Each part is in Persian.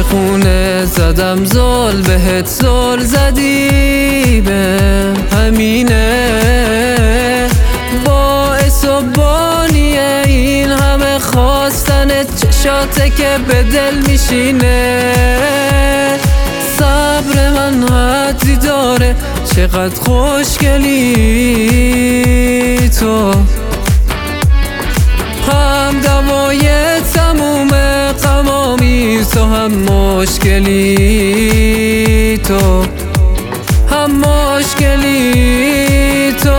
خونه زدم زل بهت زل زدی به همینه باعث و بانیه این همه خواستنت چشاته که به دل میشینه صبر من حدی داره چقدر خوشگلی تو هم دوای تموم غمامی تو هم مشکلی تو هم مشکلی تو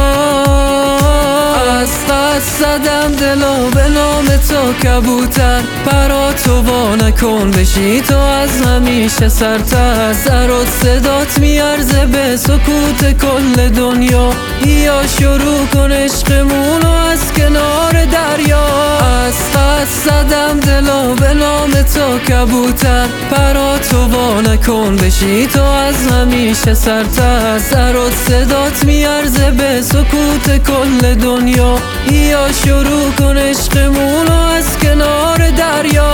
از قد زدم دلو به نام تو کبوتر پرا تو وا نکن بشی تو از همیشه سرتر سر و صدات میارزه به سکوت کل دنیا یا شروع کن عشقمونو از کنار دریا از قد زدم دلو به نام تو کبوتر پرا تو وا نکن بشی تو از همیشه سرتر سر و صدات میارزه به سکوت کل دنیا یا شروع کن عشقمونو از کنار دریا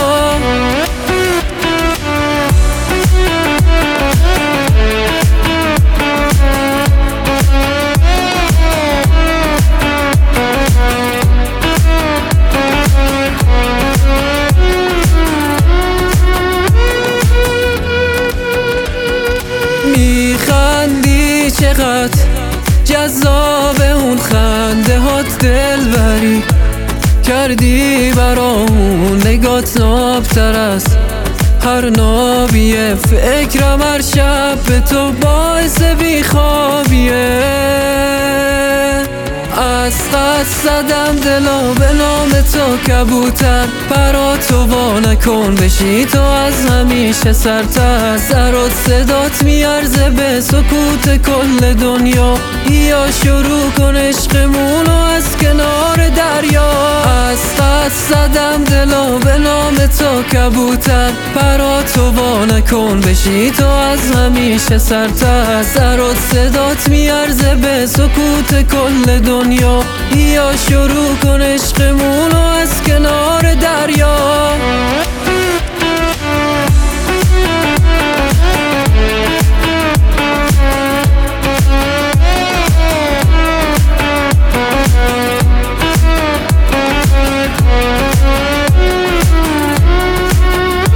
میخندی چقدر جذاب اون خنده هات دلبری کردی برامون نگات نابتر است هر نابیه فکرم هر شب به تو باعث بیخوابیه از قد زدم دلو به نام تو کبوتر پرا تو وا نکن بشی تو از همیشه سرتر سر و صدات میارزه به سکوت کل دنیا یا شروع کن عشقمونو از کنار دریا از قد زدم دلو به نام تو کبوتر پرا تو وا نکن بشی تو از همیشه سرتر سر و صدات میارزه به سکوت کل دنیا یا شروع کن عشقمونو از کنار دریا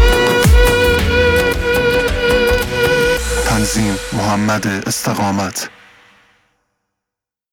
تنظیم محمد استقامت